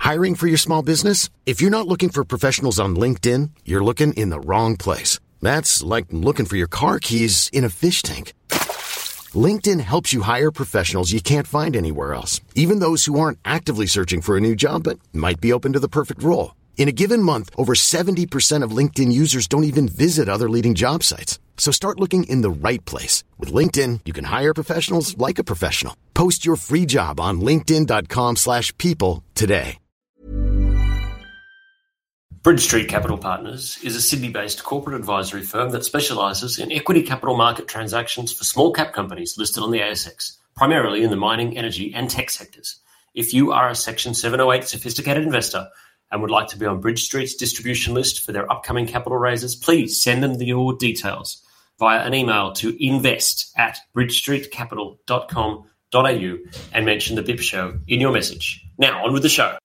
Hiring for your small business? If you're not looking for professionals on LinkedIn, you're looking in the wrong place. That's like looking for your car keys in a fish tank. LinkedIn helps you hire professionals you can't find anywhere else, even those who aren't actively searching for a new job but might be open to the perfect role. In a given month, over 70% of LinkedIn users don't even visit other leading job sites. So start looking in the right place. With LinkedIn, you can hire professionals like a professional. Post your free job on linkedin.com/people today. Bridge Street Capital Partners is a Sydney-based corporate advisory firm that specialises in equity capital market transactions for small-cap companies listed on the ASX, primarily in the mining, energy and tech sectors. If you are a Section 708 sophisticated investor and would like to be on Bridge Street's distribution list for their upcoming capital raises, please send them your details via an email to invest@bridgestreetcapital.com.au and mention the BIP Show in your message. Now, on with the show.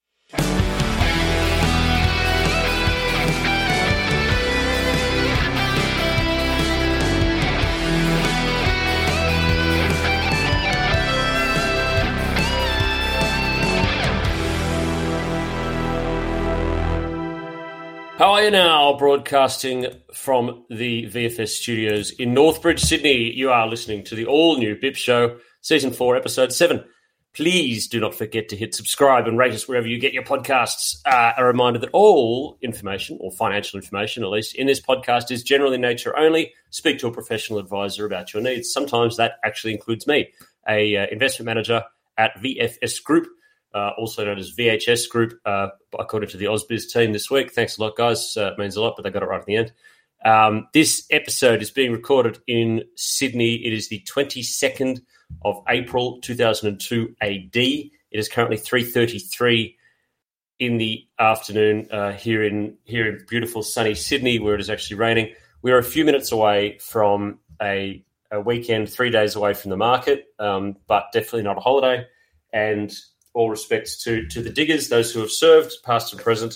How are you now? Broadcasting from the VFS studios in Northbridge, Sydney. You are listening to the all-new BIP Show, Season 4, Episode 7. Please do not forget to hit subscribe and rate us wherever you get your podcasts. A reminder that all information, or financial information at least, in this podcast is general in nature only. Speak to a professional advisor about your needs. Sometimes that actually includes me, a investment manager at VFS Group, also known as VHS Group, according to the Ausbiz team this week. Thanks a lot, guys. It means a lot, but they got it right at the end. This episode is being recorded in Sydney. It is the 22nd of April, 2002 AD. It is currently 3:33 in the afternoon here in beautiful sunny Sydney, where it is actually raining. We are a few minutes away from a weekend, 3 days away from the market, but definitely not a holiday. And all respects to the diggers, those who have served, past and present,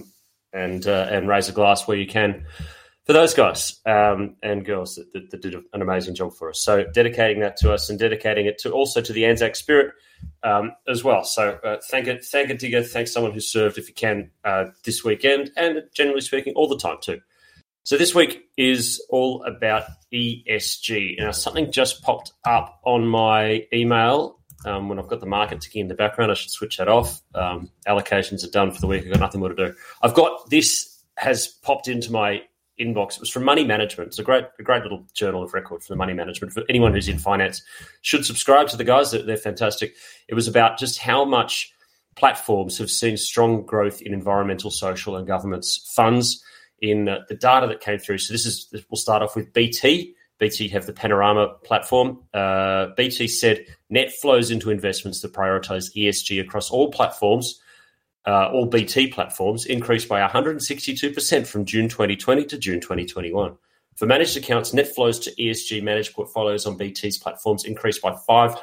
and raise a glass where you can for those guys and girls that did an amazing job for us. So dedicating that to us and dedicating it also to the Anzac spirit as well. So thank a digger, thank someone who served if you can this weekend, and generally speaking all the time too. So this week is all about ESG. Now something just popped up on my email. When I've got the market ticking in the background, I should switch that off. Allocations are done for the week. I've got nothing more to do. This has popped into my inbox. It was from Money Management. It's a great little journal of record for the Money Management. For anyone who's in finance, should subscribe to the guys. They're fantastic. It was about just how much platforms have seen strong growth in environmental, social and governance funds in the data that came through. So we'll start off with BT. BT have the Panorama platform. BT said net flows into investments that prioritise ESG across all platforms, all BT platforms, increased by 162% from June 2020 to June 2021. For managed accounts, net flows to ESG managed portfolios on BT's platforms increased by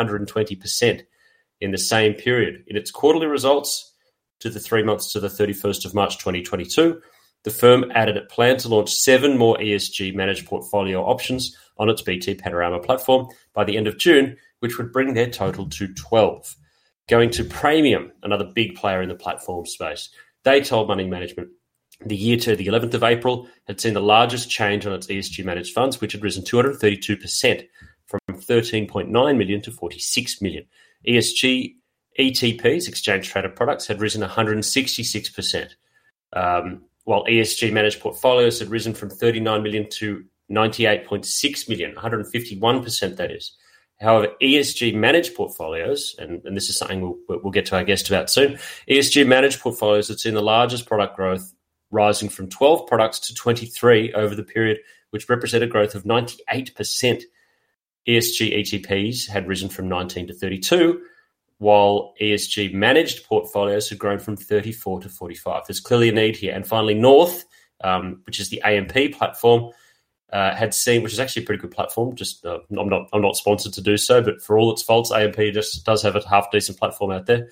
520% in the same period. In its quarterly results to the 3 months to the 31st of March 2022, the firm added it planned to launch 7 more ESG managed portfolio options on its BT Panorama platform by the end of June, which would bring their total to 12. Going to Praemium, another big player in the platform space, they told Money Management the year to the 11th of April had seen the largest change on its ESG managed funds, which had risen 232% from 13.9 million to 46 million. ESG ETPs, exchange traded products, had risen 166%. While ESG managed portfolios had risen from 39 million to 98.6 million, 151% that is. However, ESG managed portfolios, and this is something we'll get to our guest about soon, ESG managed portfolios have seen the largest product growth, rising from 12 products to 23 over the period, which represented growth of 98%. ESG ETPs had risen from 19 to 32, while ESG managed portfolios had grown from 34 to 45. There's clearly a need here. And finally, North, which is the AMP platform, had seen, which is actually a pretty good platform. Just I'm not sponsored to do so, but for all its faults, AMP just does have a half decent platform out there.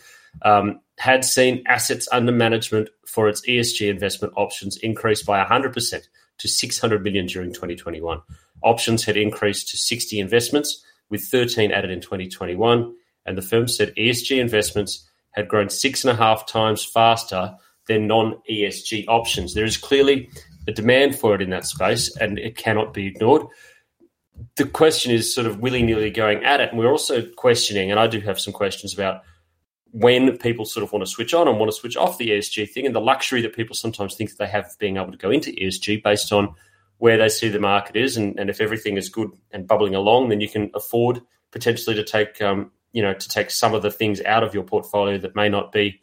Had seen assets under management for its ESG investment options increase by 100% to 600 million during 2021. Options had increased to 60 investments, with 13 added in 2021. And the firm said ESG investments had grown 6.5 times faster than non-ESG options. There is clearly a demand for it in that space, and it cannot be ignored. The question is sort of willy-nilly going at it, and we're also questioning, and I do have some questions about when people sort of want to switch on and want to switch off the ESG thing, and the luxury that people sometimes think that they have of being able to go into ESG based on where they see the market is, and if everything is good and bubbling along, then you can afford potentially to take take some of the things out of your portfolio that may not be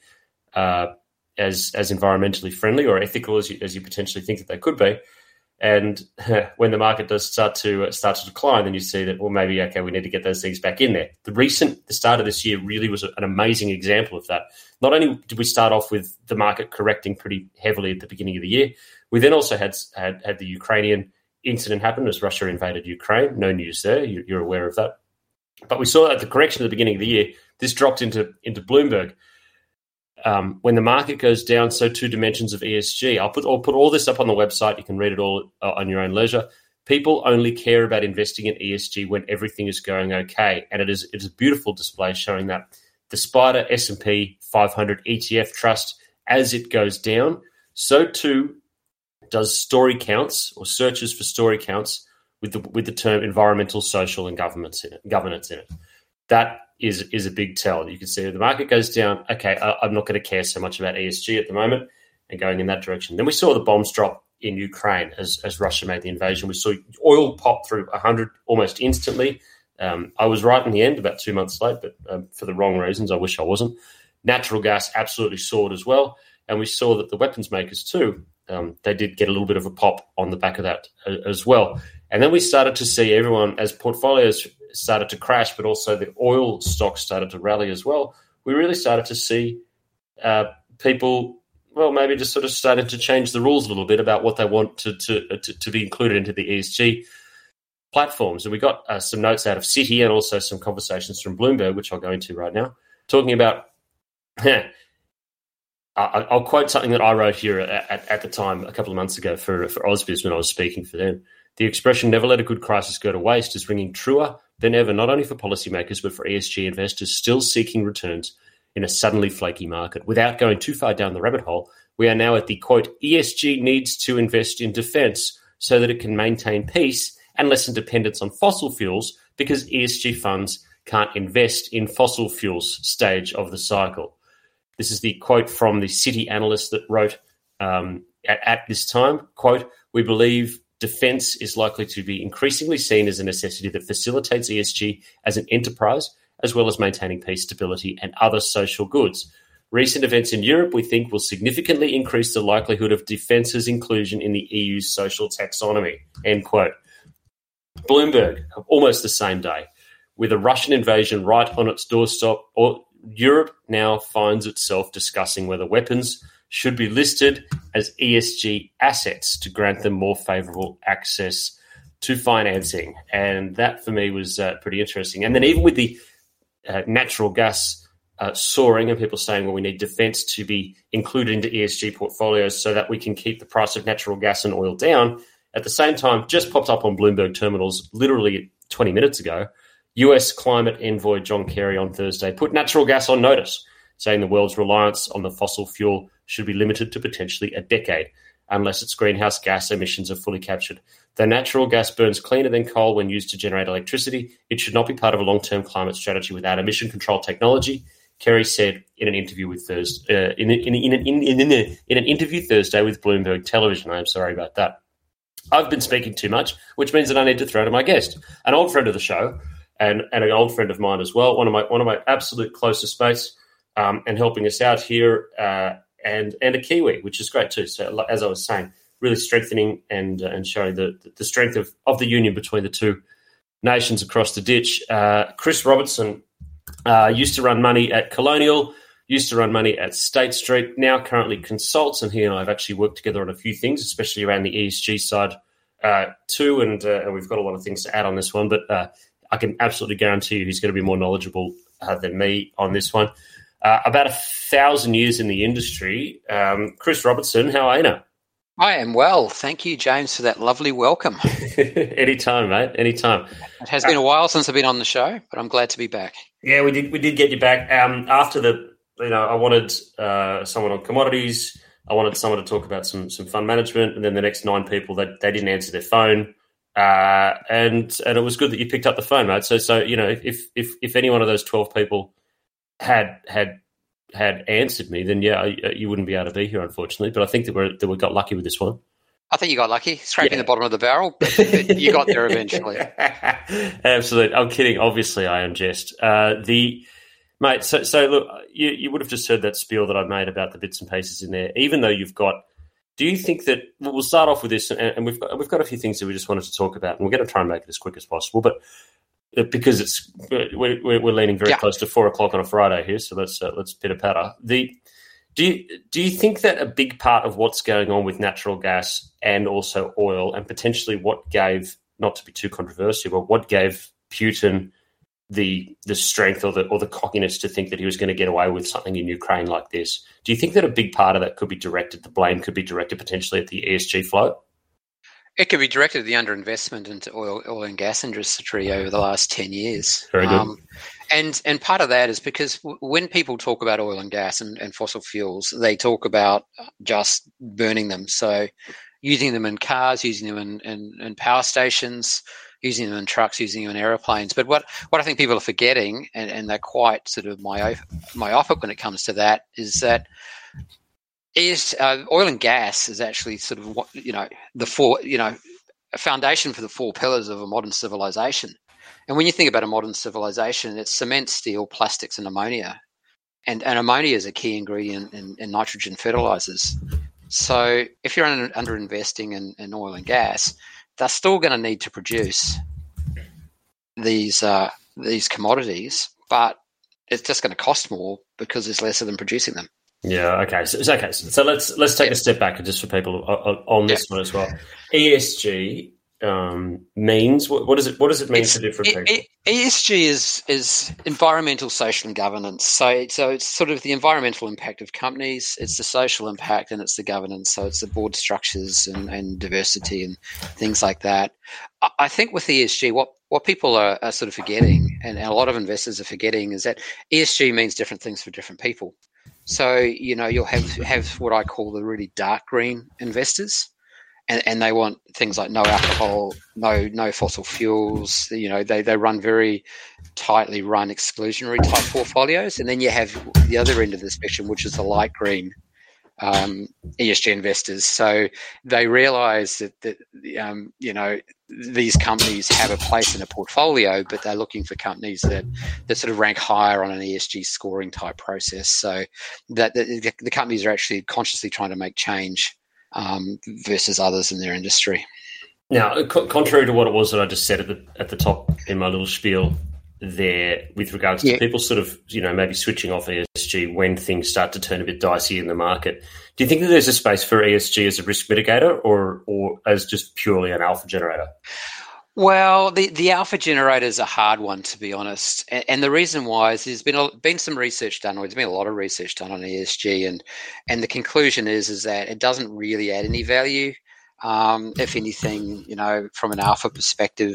as environmentally friendly or ethical as you potentially think that they could be. And when the market does start to decline, then you see that, well, maybe, okay, we need to get those things back in there. The start of this year really was an amazing example of that. Not only did we start off with the market correcting pretty heavily at the beginning of the year, we then also had the Ukrainian incident happen as Russia invaded Ukraine. No news there. You're aware of that. But we saw at the correction at the beginning of the year, this dropped into Bloomberg. When the market goes down, so too dimensions of ESG. I'll put all this up on the website. You can read it all on your own leisure. People only care about investing in ESG when everything is going okay, and it is a beautiful display showing that the SPDR S&P 500 ETF trust, as it goes down, so too does story counts or searches for story counts with the term environmental, social, and governance in it. That is a big tell. You can see if the market goes down, okay, I'm not going to care so much about ESG at the moment and going in that direction. Then we saw the bombs drop in Ukraine as Russia made the invasion. We saw oil pop through 100 almost instantly. I was right in the end, about 2 months late, but for the wrong reasons. I wish I wasn't. Natural gas absolutely soared as well. And we saw that the weapons makers too, they did get a little bit of a pop on the back of that as well. And then we started to see everyone, as portfolios started to crash, but also the oil stocks started to rally as well, we really started to see people, well, maybe just sort of started to change the rules a little bit about what they want to be included into the ESG platforms. And we got some notes out of Citi and also some conversations from Bloomberg, which I'll go into right now, talking about, I'll quote something that I wrote here at the time a couple of months ago for Ausbiz when I was speaking for them. The expression, never let a good crisis go to waste, is ringing truer than ever, not only for policymakers, but for ESG investors still seeking returns in a suddenly flaky market. Without going too far down the rabbit hole, we are now at the, quote, ESG needs to invest in defence so that it can maintain peace and lessen dependence on fossil fuels, because ESG funds can't invest in fossil fuels stage of the cycle. This is the quote from the Citi analyst that wrote at this time, quote, we believe defence is likely to be increasingly seen as a necessity that facilitates ESG as an enterprise, as well as maintaining peace, stability, and other social goods. Recent events in Europe, we think, will significantly increase the likelihood of defence's inclusion in the EU's social taxonomy, end quote. Bloomberg, almost the same day, with a Russian invasion right on its doorstep, Europe now finds itself discussing whether weapons should be listed as ESG assets to grant them more favourable access to financing. And that, for me, was pretty interesting. And then even with the natural gas soaring and people saying, well, we need defence to be included into ESG portfolios so that we can keep the price of natural gas and oil down, at the same time, just popped up on Bloomberg terminals literally 20 minutes ago, US climate envoy John Kerry on Thursday put natural gas on notice, saying the world's reliance on the fossil fuel should be limited to potentially a decade unless its greenhouse gas emissions are fully captured. Though natural gas burns cleaner than coal when used to generate electricity, it should not be part of a long-term climate strategy without emission control technology, Kerry said in an interview with Thursday in an interview Thursday with Bloomberg Television. I'm sorry about that. I've been speaking too much, which means that I need to throw to my guest, an old friend of the show and an old friend of mine as well, one of my absolute closest mates, and helping us out here, and a Kiwi, which is great too. So as I was saying, really strengthening and showing the strength of the union between the two nations across the ditch. Chris Robertson used to run money at Colonial, used to run money at State Street, now currently consults, and he and I have actually worked together on a few things, especially around the ESG side too, and we've got a lot of things to add on this one, but I can absolutely guarantee you he's going to be more knowledgeable than me on this one. About 1,000 years in the industry. Chris Robertson, how are you now? I am well. Thank you, James, for that lovely welcome. Anytime, mate. Anytime. It has been a while since I've been on the show, but I'm glad to be back. Yeah, we did get you back after the I wanted someone on commodities. I wanted someone to talk about some fund management, and then the next 9 people they didn't answer their phone, and it was good that you picked up the phone, mate. So if any one of those 12 people had answered me, then you wouldn't be able to be here, unfortunately. But I think that we got lucky with this one. I think you got lucky, scraping the bottom of the barrel, but you got there eventually. Absolutely. I'm kidding. Obviously, I am jest. Mate, so look, you would have just heard that spiel that I made about the bits and pieces in there. Even though do you think that we'll start off with this, and we've got a few things that we just wanted to talk about, and we're going to try and make it as quick as possible, but because we're leaning very close to 4:00 on a Friday here, so let's pitter patter. Do you think that a big part of what's going on with natural gas and also oil, and potentially what gave, not to be too controversial, but what gave Putin the strength or the cockiness to think that he was going to get away with something in Ukraine like this? Do you think that a big part of that could be directed, the blame could be directed potentially at the ESG float? It could be directed at the underinvestment into oil and gas industry over the last 10 years. Very good. And part of that is because when people talk about oil and gas and fossil fuels, they talk about just burning them. So using them in cars, using them in power stations, using them in trucks, using them in aeroplanes. But what I think people are forgetting, and they're quite sort of myopic when it comes to that, is that oil and gas is actually sort of a foundation for the 4 pillars of a modern civilization. And when you think about a modern civilization, it's cement, steel, plastics, and ammonia. And ammonia is a key ingredient in nitrogen fertilizers. So if you're underinvesting in oil and gas, they're still going to need to produce these commodities, but it's just going to cost more because there's less of them producing them. Yeah. Okay. So let's take a step back and just for people on this one as well. ESG means what does it mean for different people? ESG is environmental, social, and governance. So it's sort of the environmental impact of companies, it's the social impact, and it's the governance. So it's the board structures and diversity and things like that. I think with ESG, what people are sort of forgetting, and a lot of investors are forgetting, is that ESG means different things for different people. So you'll have what I call the really dark green investors. And they want things like no alcohol, no fossil fuels. They run very tightly run exclusionary type portfolios. And then you have the other end of the spectrum, which is the light green ESG investors. So they realize that these companies have a place in a portfolio, but they're looking for companies that sort of rank higher on an ESG scoring type process. So that the companies are actually consciously trying to make change versus others in their industry. Now, contrary to what it was that I just said at the top in my little spiel there, with regards to people sort of maybe switching off ESG when things start to turn a bit dicey in the market, do you think that there's a space for ESG as a risk mitigator or as just purely an alpha generator? Well, the alpha generator is a hard one, to be honest. And the reason why is there's been some research done, or there's been a lot of research done on ESG, and the conclusion is that it doesn't really add any value. If anything, from an alpha perspective,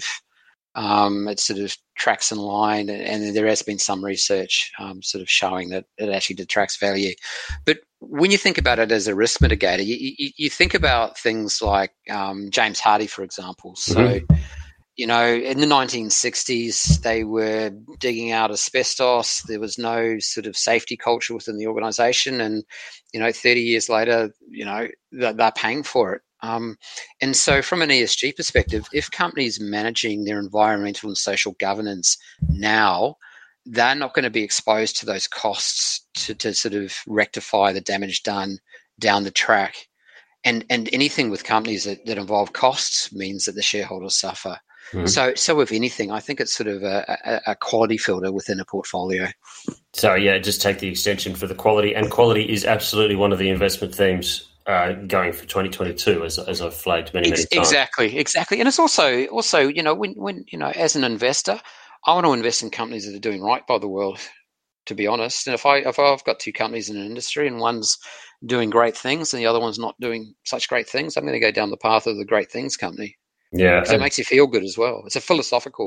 it sort of tracks in line, and there has been some research sort of showing that it actually detracts value. But when you think about it as a risk mitigator, you think about things like James Hardie, for example. So, in the 1960s, they were digging out asbestos. There was no sort of safety culture within the organization. And, 30 years later, they're paying for it. And so from an ESG perspective, if companies managing their environmental and social governance now, they're not going to be exposed to those costs to sort of rectify the damage done down the track. And anything with companies that involve costs means that the shareholders suffer. So if anything, I think it's sort of a quality filter within a portfolio. So, just take the extension for the quality. And quality is absolutely one of the investment themes going for 2022, as I've flagged many times. Exactly. And it's also when as an investor, I want to invest in companies that are doing right by the world, to be honest. And if I've got 2 companies in an industry and one's doing great things and the other one's not doing such great things, I'm going to go down the path of the great things company. Yeah. Because it makes you feel good as well. It's a philosophical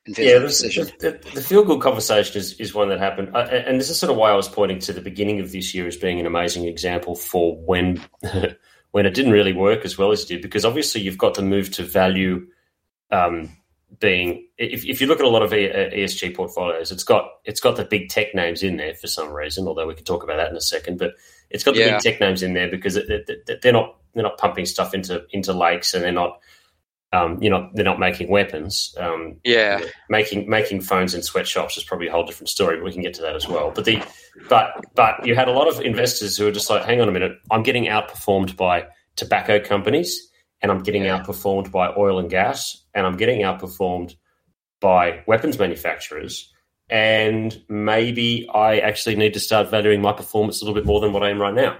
investment decision. The feel-good conversation is one that happened, and this is sort of why I was pointing to the beginning of this year as being an amazing example for when when it didn't really work as well as it did, because obviously you've got the move to value being, if you look at a lot of ESG portfolios, it's got the big tech names in there for some reason, although we can talk about that in a second, but it's got the big tech names in there because they're not pumping stuff into lakes, and they're not they're not making weapons. Making phones in sweatshops is probably a whole different story, but we can get to that as well. But you had a lot of investors who were just like, hang on a minute, I'm getting outperformed by tobacco companies, and I'm getting outperformed by oil and gas, and I'm getting outperformed by weapons manufacturers, and maybe I actually need to start valuing my performance a little bit more than what I am right now.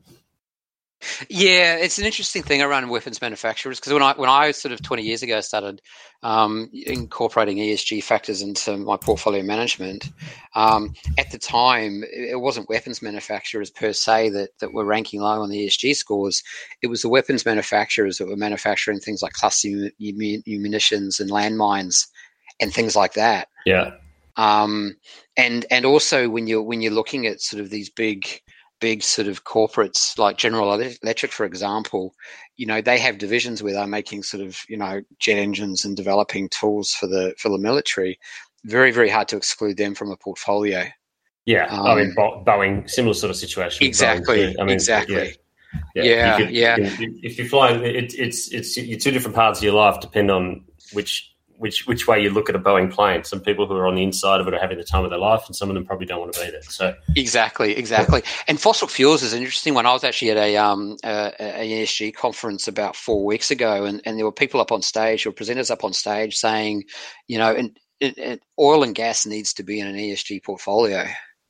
Yeah, it's an interesting thing around weapons manufacturers, because when I sort of 20 years ago started incorporating ESG factors into my portfolio management, at the time it wasn't weapons manufacturers per se that were ranking low on the ESG scores. It was the weapons manufacturers that were manufacturing things like cluster munitions and landmines and things like that. Yeah. And also when you're looking at sort of these big sort of corporates like General Electric, for example, they have divisions where they're making sort of, jet engines and developing tools for the military. Very, very hard to exclude them from a portfolio. Yeah. Boeing, similar sort of situation. Exactly. Exactly. Yeah. If you're flying, it's your two different parts of your life depend on which way you look at a Boeing plane. Some people who are on the inside of it are having the time of their life, and some of them probably don't want to be there. So exactly. And fossil fuels is an interesting one. I was actually at a ESG conference about 4 weeks ago, and there were people up on stage, or presenters up on stage, saying, oil and gas needs to be in an ESG portfolio.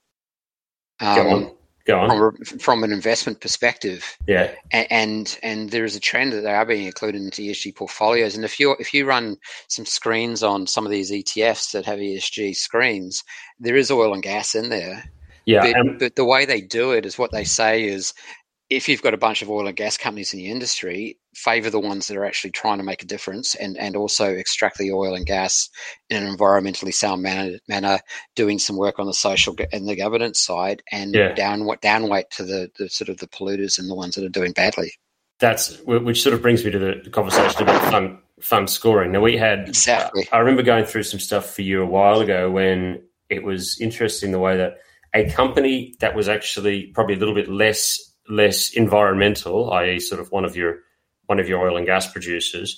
Go on. From an investment perspective, and there is a trend that they are being included into ESG portfolios. And if you run some screens on some of these ETFs that have ESG screens, there is oil and gas in there. Yeah, but the way they do it is what they say is, if you've got a bunch of oil and gas companies in the industry, favor the ones that are actually trying to make a difference and also extract the oil and gas in an environmentally sound manner, doing some work on the social and the governance side, and downweight to the sort of the polluters and the ones that are doing badly. Which sort of brings me to the conversation about fund scoring. Now, we had exactly. I remember going through some stuff for you a while ago when it was interesting the way that a company that was actually probably a little bit less environmental, i.e. sort of one of your oil and gas producers,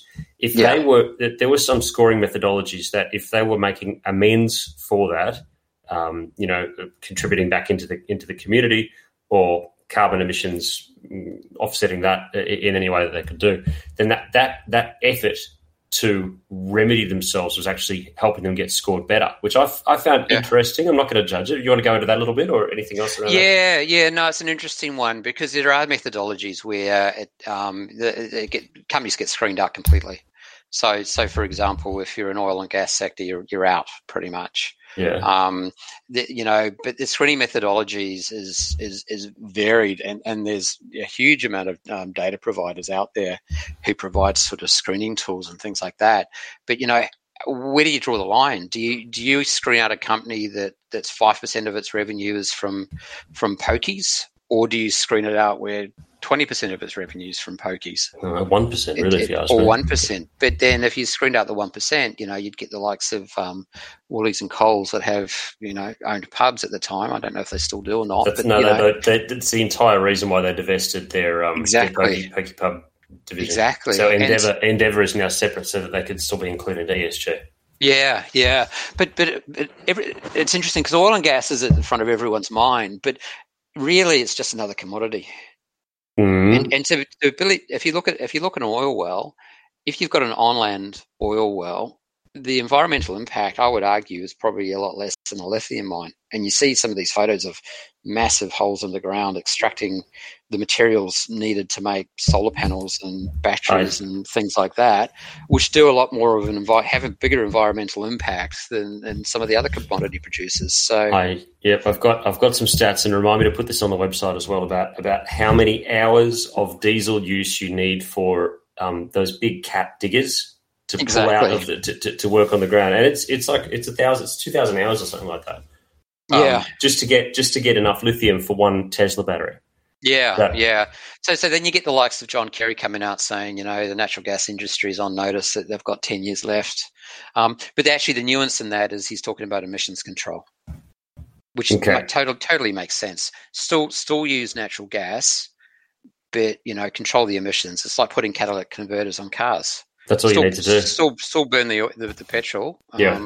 there were some scoring methodologies that if they were making amends for that, contributing back into the community, or carbon emissions offsetting that in any way that they could do, then that effort to remedy themselves was actually helping them get scored better, which I found interesting. I'm not going to judge it. You want to go into that a little bit, or anything else around that? No, it's an interesting one, because there are methodologies where companies get screened out completely. So for example, if you're in oil and gas sector, you're out pretty much. Yeah. But the screening methodologies is varied, and there's a huge amount of data providers out there who provide sort of screening tools and things like that. But where do you draw the line? Do you screen out a company that's 5% of its revenue is from pokies, or do you screen it out where 20% of its revenues from pokies? 1%, really, if you ask me. Or 1%. But then if you screened out the 1%, you'd get the likes of Woolies and Coles that have, owned pubs at the time. I don't know if they still do or not. That's the entire reason why they divested their Pokie Pub division. Exactly. So Endeavour is now separate so that they could still be included in ESG. Yeah. But it's interesting because oil and gas is at the front of everyone's mind, but really it's just another commodity. Mm-hmm. And to if you look at an oil well, if you've got an on-land oil well, the environmental impact, I would argue, is probably a lot less than a lithium mine. And you see some of these photos of massive holes in the ground extracting the materials needed to make solar panels and batteries and things like that, which do a lot more of have a bigger environmental impact than some of the other commodity producers. So I've got some stats, and remind me to put this on the website as well about how many hours of diesel use you need for those big cat diggers to pull out of to work on the ground, and it's 2,000 hours or something like that. Just to get enough lithium for one Tesla battery. Yeah. So then you get the likes of John Kerry coming out saying, the natural gas industry is on notice that they've got 10 years left. But actually, the nuance in that is he's talking about emissions control, which totally makes sense. Still use natural gas, but control the emissions. It's like putting catalytic converters on cars. That's all you need to do. Still burn the petrol.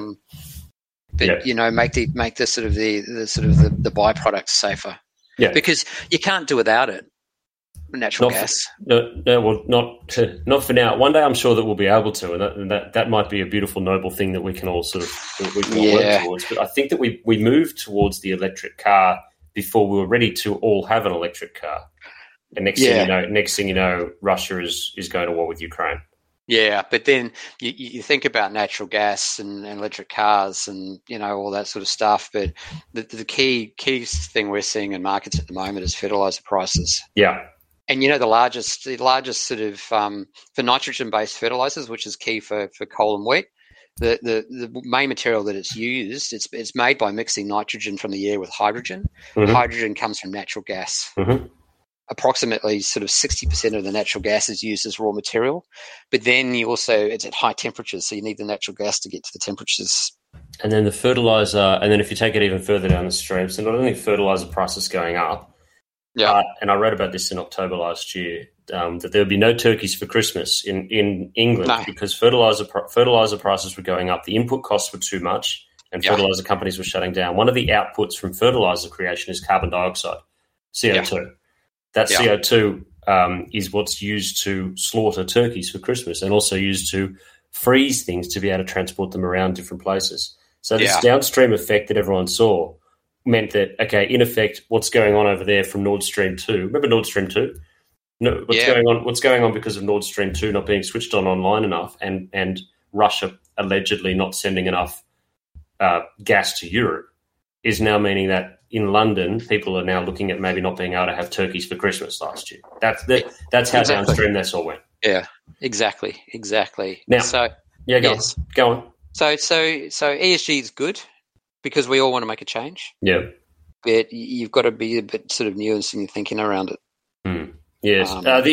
But make the sort of the byproducts safer. Yeah, because you can't do without it. Natural gas. Well, not for now. One day, I'm sure that we'll be able to, and that might be a beautiful, noble thing that we can all work towards. But I think that we moved towards the electric car before we were ready to all have an electric car. And next thing you know, Russia is going to war with Ukraine. Yeah, but then you think about natural gas and electric cars and all that sort of stuff. But the key thing we're seeing in markets at the moment is fertilizer prices. Yeah, and the largest sort of for nitrogen-based fertilizers, which is key for coal and wheat. The main material that it's used, it's made by mixing nitrogen from the air with hydrogen. Mm-hmm. Hydrogen comes from natural gas. Mm-hmm. Approximately sort of 60% of the natural gas is used as raw material, but then it's at high temperatures, so you need the natural gas to get to the temperatures. And then the fertilizer, and then if you take it even further down the stream, so not only fertilizer prices going up, and I wrote about this in October last year, that there would be no turkeys for Christmas in England because fertilizer prices were going up, the input costs were too much, and fertilizer companies were shutting down. One of the outputs from fertilizer creation is carbon dioxide, CO2. Yeah. That CO2 is what's used to slaughter turkeys for Christmas and also used to freeze things to be able to transport them around different places. So this downstream effect that everyone saw meant that, in effect, what's going on over there from Nord Stream 2, remember Nord Stream 2? No, what's going on because of Nord Stream 2 not being switched on online enough and Russia allegedly not sending enough gas to Europe is now meaning that in London, people are now looking at maybe not being able to have turkeys for Christmas last year. That's how downstream this all went. Yeah, exactly. Now, go on. So ESG is good because we all want to make a change. Yeah, but you've got to be a bit sort of nuanced in your thinking around it. Yes.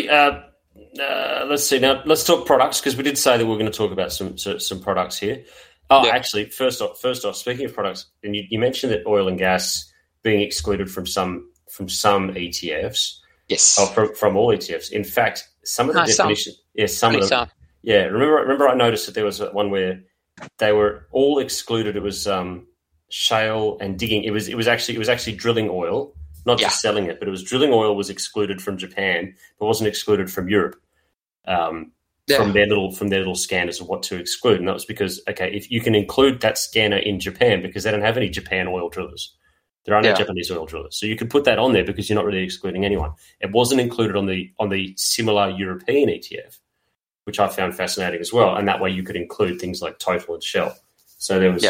Let's see now. Let's talk products because we did say that we we're going to talk about some products here. Actually, first off, speaking of products, and you mentioned that oil and gas being excluded from some ETFs. Yes. From all ETFs. In fact, some of the definition. Some of them. Yeah. Remember I noticed that there was one where they were all excluded. It was shale and digging. It was actually drilling oil, not just selling it, but it was drilling oil was excluded from Japan, but wasn't excluded from Europe. From their little scanners of what to exclude. And that was because, if you can include that scanner in Japan because they don't have any Japan oil drillers. There are no Japanese oil drillers. So you could put that on there because you're not really excluding anyone. It wasn't included on the similar European ETF, which I found fascinating as well. And that way you could include things like Total and Shell. So there was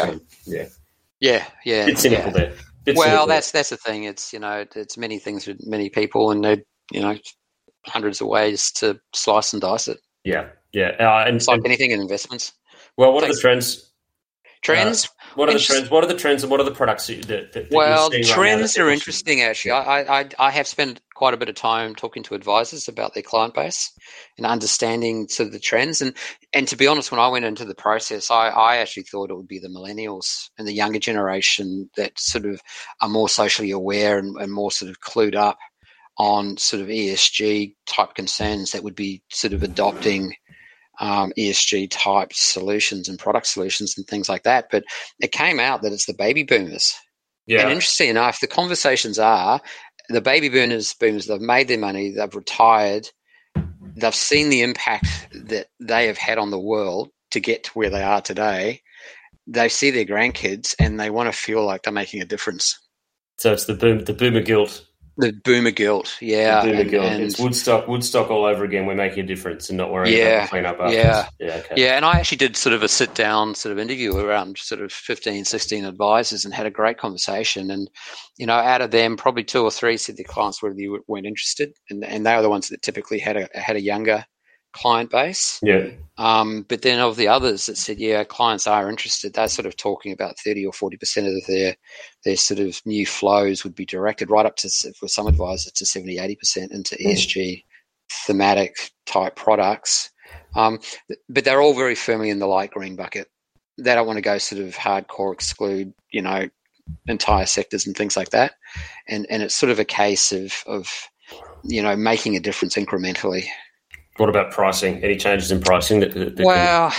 Bit cynical there. That's the thing. It's, it's many things with many people and there hundreds of ways to slice and dice it. Yeah. And it's like anything in investments. Well, what are the trends? Trends? What are the trends? What are the trends and what are the products that you're seeing trends right now are interesting, actually. I have spent quite a bit of time talking to advisors about their client base and understanding sort of the trends. And to be honest, when I went into the process, I actually thought it would be the millennials and the younger generation that sort of are more socially aware and more sort of clued up on sort of ESG type concerns that would be sort of adopting ESG type solutions and product solutions and things like that. But it came out that it's the baby boomers. Yeah. And interesting enough, the conversations are the baby boomers, they've made their money, they've retired, they've seen the impact that they have had on the world to get to where they are today. They see their grandkids and they want to feel like they're making a difference. So it's the boomer guilt. The boomer guilt, yeah. The boomer guilt. It's Woodstock all over again. We're making a difference and not worrying about the cleanup afterwards. Yeah, and I actually did sort of a sit-down sort of interview around sort of 15, 16 advisors and had a great conversation. And, out of them, probably 2 or 3 said their clients weren't interested. And they were the ones that typically had a younger client base. Yeah. But then of the others that said, yeah, clients are interested, they're sort of talking about 30 or 40% of their sort of new flows would be directed right up to, for some advisors, to 70, 80% into ESG thematic type products. But they're all very firmly in the light green bucket. They don't want to go sort of hardcore exclude, entire sectors and things like that. And it's sort of a case of making a difference incrementally. What about pricing? Any changes in pricing? Well,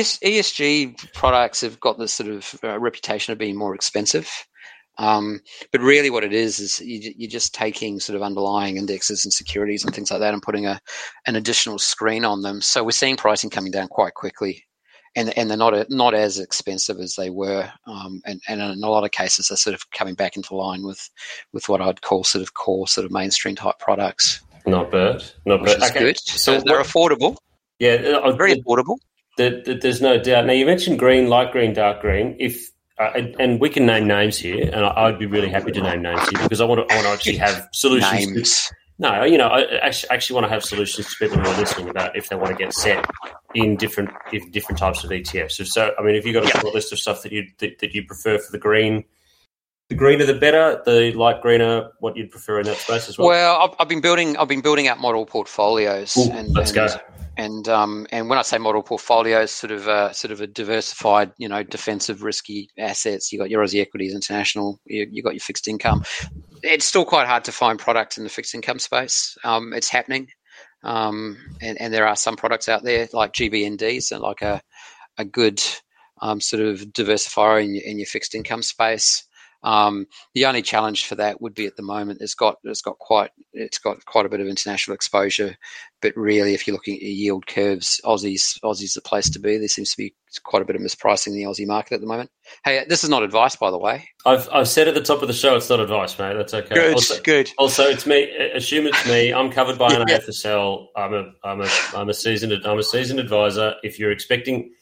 ESG products have got this sort of reputation of being more expensive. But really what it is you're just taking sort of underlying indexes and securities and things like that and putting an additional screen on them. So we're seeing pricing coming down quite quickly. And they're not as expensive as they were, and in a lot of cases they're sort of coming back into line with what I'd call sort of core sort of mainstream type products. Not bad. Which is good. So they're affordable. Yeah, very affordable. There's no doubt. Now you mentioned green, light green, dark green. And we can name names here, and I would be really happy to name names here because I want to actually have solutions. Names. No, I actually want to have solutions to people who are listening about if they want to get set in different types of ETFs. So, I mean, if you've got a short list of stuff that you prefer for the greener the better. The light greener, what you'd prefer in that space as well. Well, I've been building up model portfolios. Ooh, let's go. And when I say model portfolios, sort of a diversified, defensive, risky assets. You got your Aussie equities, international. You got your fixed income. It's still quite hard to find product in the fixed income space. It's happening, and there are some products out there like GBNDs and like a good sort of diversifier in your fixed income space. The only challenge for that would be at the moment it's got quite a bit of international exposure, but really if you're looking at your yield curves, Aussie's the place to be. There seems to be quite a bit of mispricing in the Aussie market at the moment. Hey, this is not advice, by the way. I've said at the top of the show it's not advice, mate. That's okay. Good. Also, it's me. Assume it's me. I'm covered by an AFSL. I'm a seasoned advisor. If you're expecting.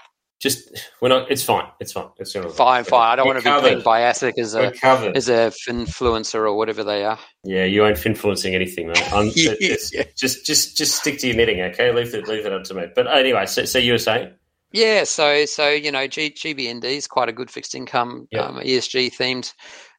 It's fine. It's fine. Fine. I don't want to be paid by ASIC as a finfluencer or whatever they are. Yeah, you ain't finfluencing anything, mate. Just stick to your knitting, okay? Leave it up to me. But anyway, so you were saying? Yeah, so GBND is quite a good fixed income ESG themed.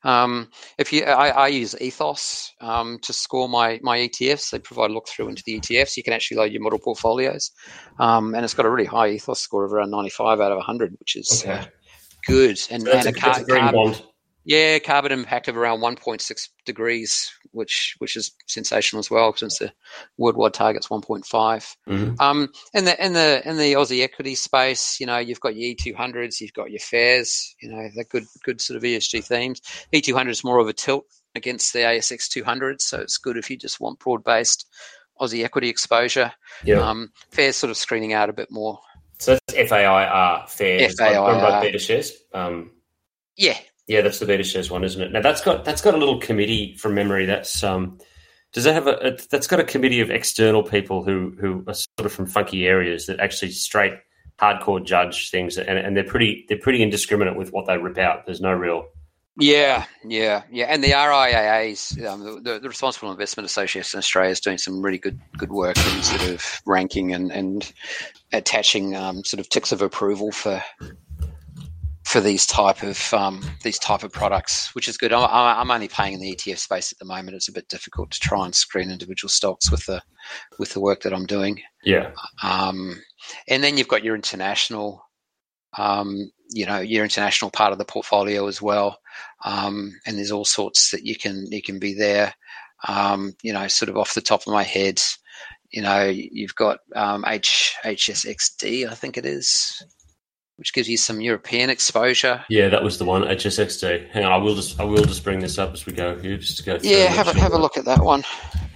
I use Ethos to score my ETFs. They provide a look through into the ETFs. You can actually load your model portfolios, and it's got a really high Ethos score of around 95 out of 100, which is good. And, so that's a green bond. Yeah, carbon impact of around 1.6 degrees, which is sensational as well, since the worldwide target's 1.5. Mm-hmm. In the Aussie equity space, you've got your E200s, you've got your FAIRs, they're good sort of ESG themes. E200 is more of a tilt against the ASX 200, so it's good if you just want broad-based Aussie equity exposure. Yeah. FAIRs sort of screening out a bit more. So that's FAIR, FAIRs. FAIR. Beta shares. Yeah. Yeah, that's the beta shares one, isn't it? Now that's got a little committee from memory. That's does that have that's got a committee of external people who are sort of from funky areas that actually straight hardcore judge things, and they're pretty indiscriminate with what they rip out. There's no real. Yeah, and the RIAAs, the Responsible Investment Association in Australia, is doing some really good work in sort of ranking and attaching sort of ticks of approval for these type of products, which is good. I'm only playing in the ETF space at the moment. It's a bit difficult to try and screen individual stocks with the work that I'm doing. Yeah. And then you've got your international, your international part of the portfolio as well. And there's all sorts that you can be there. Sort of off the top of my head, you've got HSXD, I think it is, which gives you some European exposure. Yeah, that was the one, HSXD. Hang on, I will just bring this up as we go here, just to go through. Yeah, have a look at that one.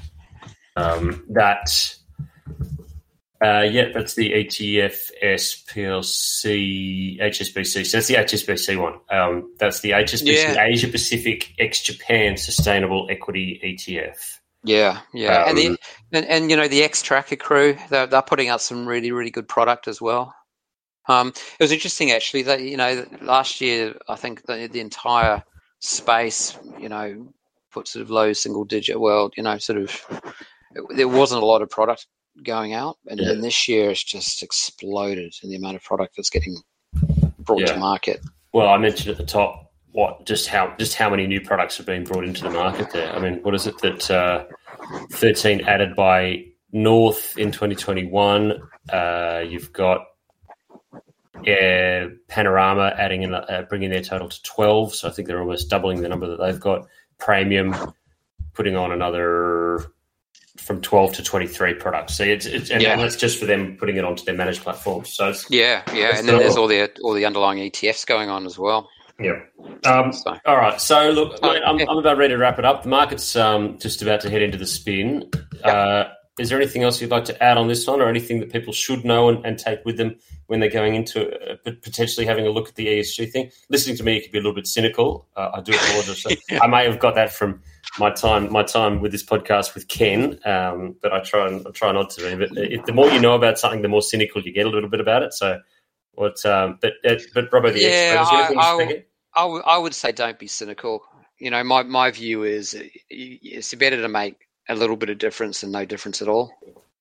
That's the ETF SPLC HSBC. So that's the HSBC one. That's the HSBC Asia Pacific ex Japan Sustainable Equity ETF. Yeah. And the X Tracker crew, they're putting out some really, really good product as well. It was interesting actually that last year I think the entire space put sort of low single digit. Well, sort of there wasn't a lot of product going out, and then this year it's just exploded in the amount of product that's getting brought to market. Well, I mentioned at the top just how many new products have been brought into the market there. I mean, what is it that 13 added by North in 2021? You've got Panorama adding in, bringing their total to 12. So I think they're almost doubling the number that they've got. Premium putting on another from 12 to 23 products. So and that's just for them putting it onto their managed platforms. So and then there's all the underlying ETFs going on as well. Yeah. All right. So look, mate, I'm about ready to wrap it up. The market's just about to head into the spin. Yep. Is there anything else you'd like to add on this one, or anything that people should know and take with them when they're going into potentially having a look at the ESG thing? Listening to me, it could be a little bit cynical. I do apologize. I may have got that from my time with this podcast with Ken, but I try not to be. But the more you know about something, the more cynical you get a little bit about it. So, but Robbo, the expert, I would say don't be cynical. You know, my view is it's better to make a little bit of difference and no difference at all.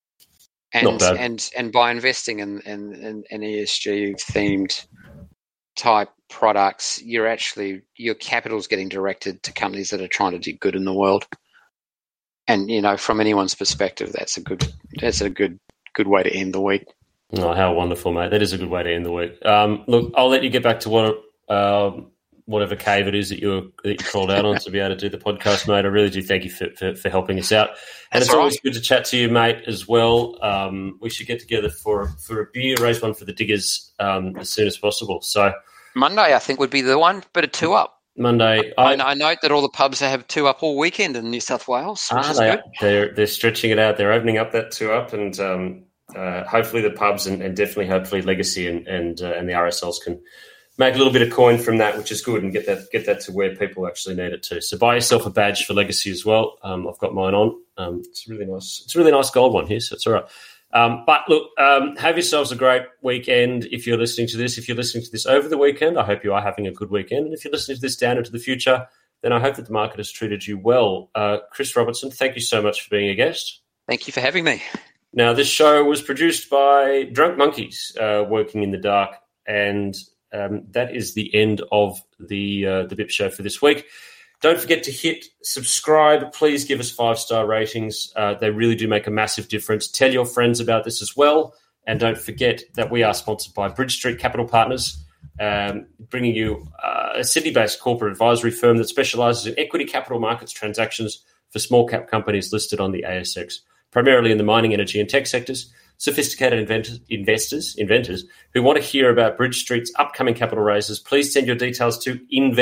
And by investing in ESG themed type products, your capital's getting directed to companies that are trying to do good in the world. And you know, from anyone's perspective, that's a good way to end the week. Oh, how wonderful, mate! That is a good way to end the week. Look, I'll let you get back to whatever cave it is that you crawled out on to be able to do the podcast, mate. I really do thank you for helping us out. And it's always good to chat to you, mate, as well. We should get together for a beer, raise one for the diggers as soon as possible. So Monday, I think, would be the one, but a 2-up. Monday. I note that all the pubs have 2-up all weekend in New South Wales, which is good. They're stretching it out. They're opening up that 2-up, and hopefully the pubs and definitely hopefully Legacy and the RSLs can make a little bit of coin from that, which is good, and get that to where people actually need it to. So buy yourself a badge for Legacy as well. I've got mine on. It's really nice. It's a really nice gold one here, so it's all right. But look, have yourselves a great weekend if you're listening to this. If you're listening to this over the weekend, I hope you are having a good weekend. And if you're listening to this down into the future, then I hope that the market has treated you well. Chris Robertson, thank you so much for being a guest. Thank you for having me. Now, this show was produced by Drunk Monkeys, working in the dark, and that is the end of the BIP show for this week. Don't forget to hit subscribe. Please give us 5-star ratings. They really do make a massive difference. Tell your friends about this as well. And don't forget that we are sponsored by Bridge Street Capital Partners, bringing you a Sydney-based corporate advisory firm that specialises in equity capital markets transactions for small-cap companies listed on the ASX, primarily in the mining, energy and tech sectors. Sophisticated inventors who want to hear about Bridge Street's upcoming capital raises, please send your details to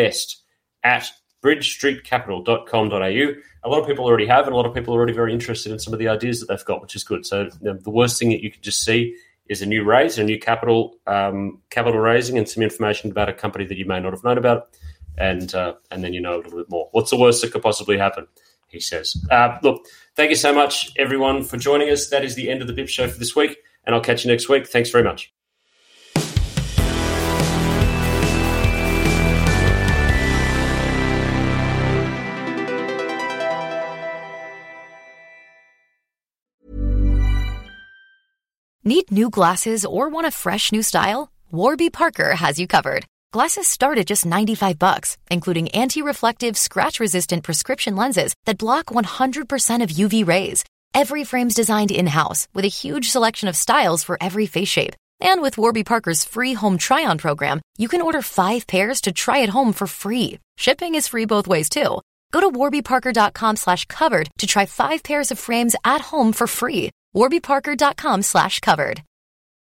invest@bridgestreetcapital.com.au. A lot of people already have, and a lot of people are already very interested in some of the ideas that they've got, which is good. So the worst thing that you could just see is a new raise, a new capital raising, and some information about a company that you may not have known about, and then you know a little bit more. What's the worst that could possibly happen? He says. Look, thank you so much, everyone, for joining us. That is the end of the BIP show for this week, and I'll catch you next week. Thanks very much. Need new glasses or want a fresh new style? Warby Parker has you covered. Glasses start at just $95, including anti-reflective, scratch-resistant prescription lenses that block 100% of UV rays. Every frame's designed in-house with a huge selection of styles for every face shape. And with Warby Parker's free home try-on program, you can order 5 pairs to try at home for free. Shipping is free both ways, too. Go to warbyparker.com/covered to try 5 pairs of frames at home for free. warbyparker.com/covered.